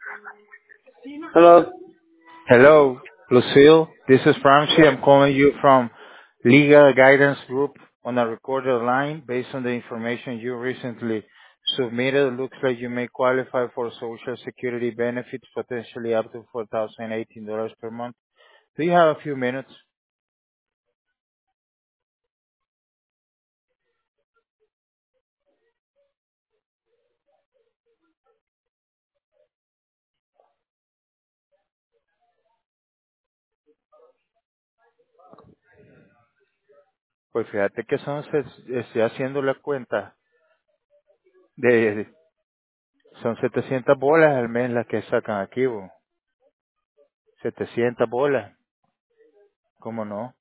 Hello. Hello, Lucille. This is Francie. I'm calling you from Legal Guidance Group on a recorded line based on the information you recently submitted. It looks like you may qualify for Social Security benefits, potentially up to $4,018 per month. Do you have a few minutes? Pues fíjate que estoy haciendo la cuenta de, son 700 bolas al mes las que sacan aquí, bo. 700 bolas, ¿cómo no?